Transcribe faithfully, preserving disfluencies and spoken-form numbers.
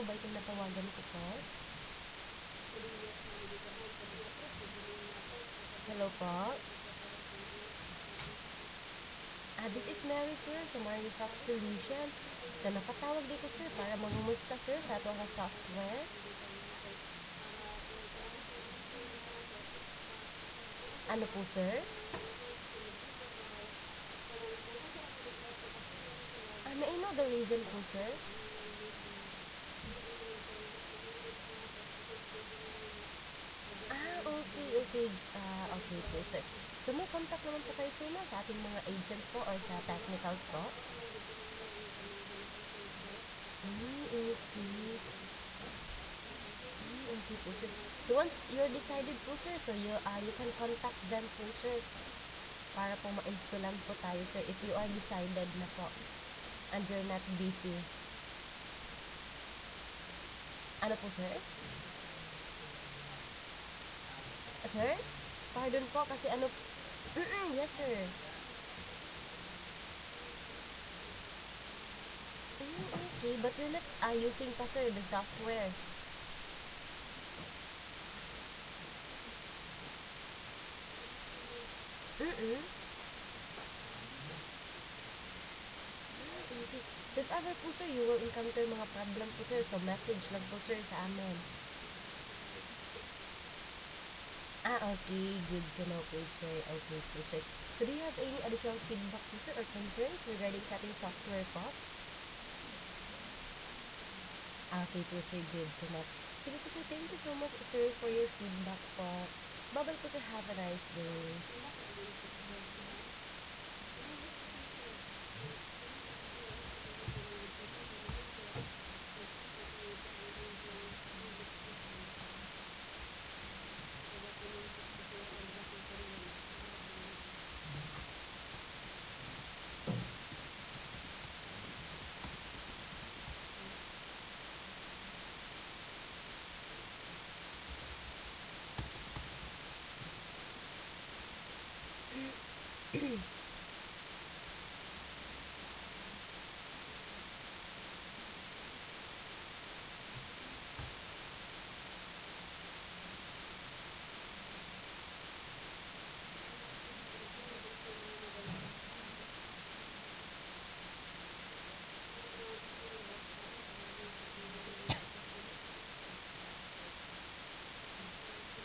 po ba itong natawagan ko po? Hello po? Ah, this is Mary, sir, sa Marisoft Solution. So, napatawag dito, sir, para mangumusta, sir, sa ato nga software. Ano po, sir? Ah, may I know the reason po, sir? Ah, okay, okay. Ah, okay po, sir. So, may contact naman po kayo, sir, no, sa ating mga agent po or sa technicals po? Hmm, okay. Hmm, okay po, sir. So, once you're decided po, sir, so you, uh, you can contact them po, sir, para po ma-installan po tayo, sir, if you are decided na po and you're not busy. Ano po, sir? Ah, sir? Pardon po, kasi ano... Mm-mm, yes, sir. Mm, okay, but you're not uh, using pa, sir, the software. Mm-mm. Ah, okay. So, if ever po, sir, you will encounter mga problem po, sir, so message lang po, sir, sa amin. Ah, okay. Good to know po, sir. Okay po, sir. So, do you have any additional feedback po, sir, or concerns regarding sa ating software po? Ah, okay po, sir. Good to know. Sige po, sir. Thank you so much, sir, for your feedback po. Bye-bye po, sir. Have a nice day.